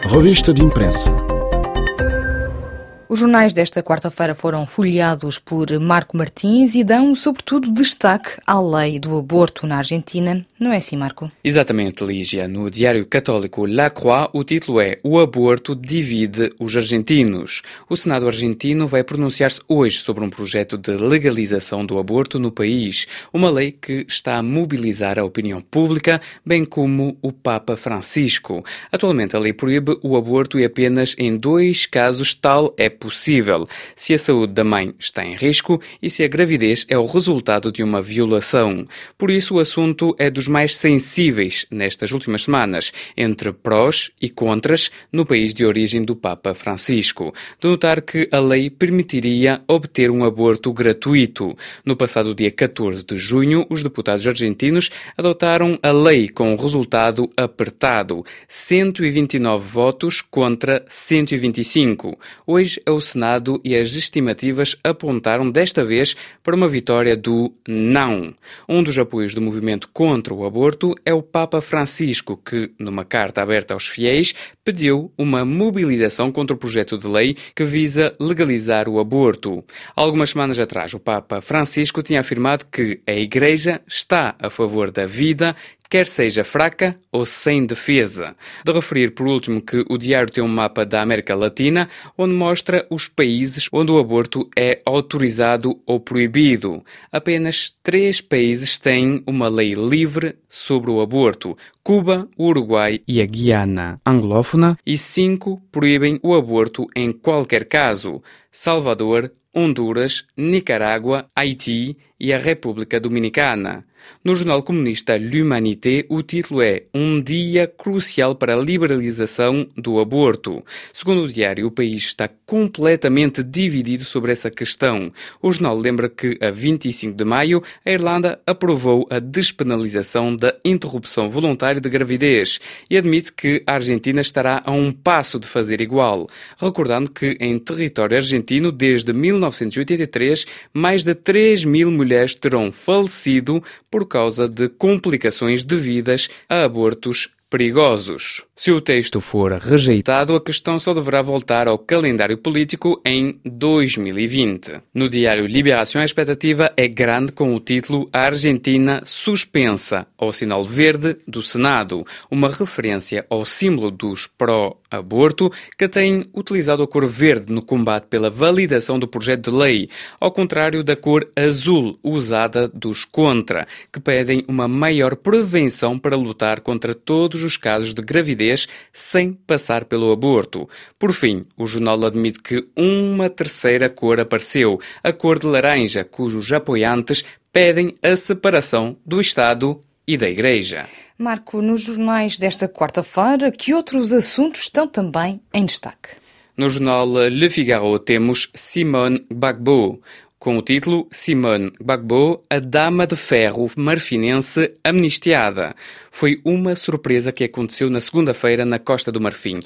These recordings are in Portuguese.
Revista de imprensa. Os jornais desta quarta-feira foram folheados por Marco Martins e dão, sobretudo, destaque à lei do aborto na Argentina. Não é assim, Marco? Exatamente, Lígia. No diário católico La Croix, o título é "O aborto divide os argentinos". O Senado argentino vai pronunciar-se hoje sobre um projeto de legalização do aborto no país, uma lei que está a mobilizar a opinião pública, bem como o Papa Francisco. Atualmente, a lei proíbe o aborto e apenas em 2 casos tal é possível: se a saúde da mãe está em risco e se a gravidez é o resultado de uma violação. Por isso, o assunto é dos mais sensíveis nestas últimas semanas, entre prós e contras no país de origem do Papa Francisco. De notar que a lei permitiria obter um aborto gratuito. No passado dia 14 de junho, os deputados argentinos adotaram a lei com um resultado apertado: 129 votos contra 125. Hoje, o Senado e as estimativas apontaram desta vez para uma vitória do não. Um dos apoios do movimento contra o aborto é o Papa Francisco, que, numa carta aberta aos fiéis, pediu uma mobilização contra o projeto de lei que visa legalizar o aborto. Algumas semanas atrás, o Papa Francisco tinha afirmado que a Igreja está a favor da vida, quer seja fraca ou sem defesa. De referir, por último, que o diário tem um mapa da América Latina, onde mostra os países onde o aborto é autorizado ou proibido. Apenas 3 países têm uma lei livre sobre o aborto: Cuba, o Uruguai e a Guiana anglófona, e 5 proíbem o aborto em qualquer caso: Salvador, Honduras, Nicarágua, Haiti e a República Dominicana. No jornal comunista L'Humanité, o título é "Um dia crucial para a liberalização do aborto". Segundo o diário, o país está completamente dividido sobre essa questão. O jornal lembra que, a 25 de maio, a Irlanda aprovou a despenalização da interrupção voluntária de gravidez e admite que a Argentina estará a um passo de fazer igual, recordando que, em território argentino, desde 1983, mais de 3.000 mulheres terão falecido por causa de complicações devidas a abortos perigosos. Se o texto for rejeitado, a questão só deverá voltar ao calendário político em 2020. No diário Liberação, a expectativa é grande com o título "A Argentina suspensa ao sinal verde do Senado", uma referência ao símbolo dos pró-aborto que têm utilizado a cor verde no combate pela validação do projeto de lei, ao contrário da cor azul usada dos contra, que pedem uma maior prevenção para lutar contra todos os casos de gravidez sem passar pelo aborto. Por fim, o jornal admite que uma terceira cor apareceu, a cor de laranja, cujos apoiantes pedem a separação do Estado e da Igreja. Marco, nos jornais desta quarta-feira, que outros assuntos estão também em destaque? No jornal Le Figaro temos Simone Gbagbo, com o título "Simone Gbagbo, a dama de ferro marfinense amnistiada". Foi uma surpresa que aconteceu na segunda-feira na Costa do Marfim.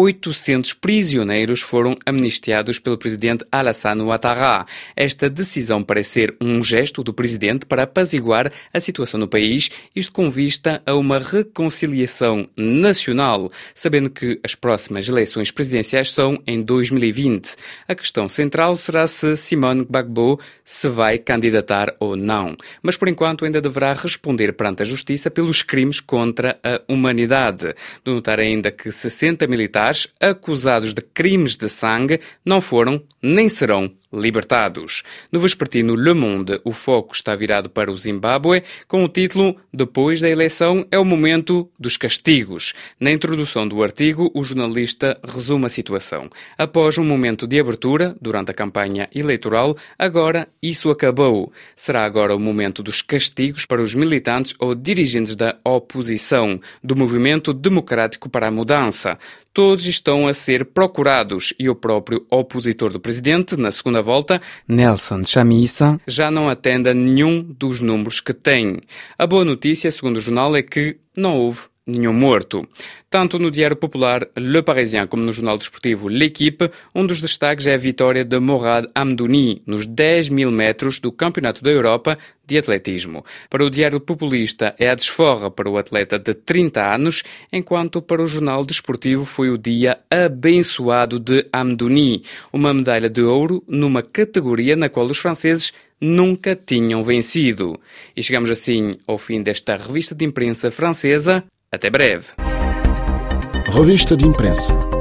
800 prisioneiros foram amnistiados pelo presidente Alassane Ouattara. Esta decisão parece ser um gesto do presidente para apaziguar a situação no país, isto com vista a uma reconciliação nacional, sabendo que as próximas eleições presidenciais são em 2020. A questão central será se Simone Gbagbo se vai candidatar ou não. Mas, por enquanto, ainda deverá responder perante a justiça pelos crimes contra a humanidade. De notar ainda que 60 militares acusados de crimes de sangue não foram nem serão libertados. No vespertino Le Monde, o foco está virado para o Zimbábue, com o título "Depois da eleição é o momento dos castigos". Na introdução do artigo, o jornalista resume a situação. Após um momento de abertura, durante a campanha eleitoral, agora isso acabou. Será agora o momento dos castigos para os militantes ou dirigentes da oposição, do Movimento Democrático para a Mudança. Todos estão a ser procurados e o próprio opositor do presidente, na segunda volta, Nelson Chamisa, já não atende a nenhum dos números que tem. A boa notícia, segundo o jornal, é que não houve nenhum morto. Tanto no Diário Popular Le Parisien como no jornal desportivo L'Équipe, um dos destaques é a vitória de Morad Amdouni nos 10.000 metros do Campeonato da Europa de Atletismo. Para o Diário Populista é a desforra para o atleta de 30 anos, enquanto para o jornal desportivo foi o dia abençoado de Amdouni, uma medalha de ouro numa categoria na qual os franceses nunca tinham vencido. E chegamos assim ao fim desta revista de imprensa francesa. Até breve. Revista de imprensa.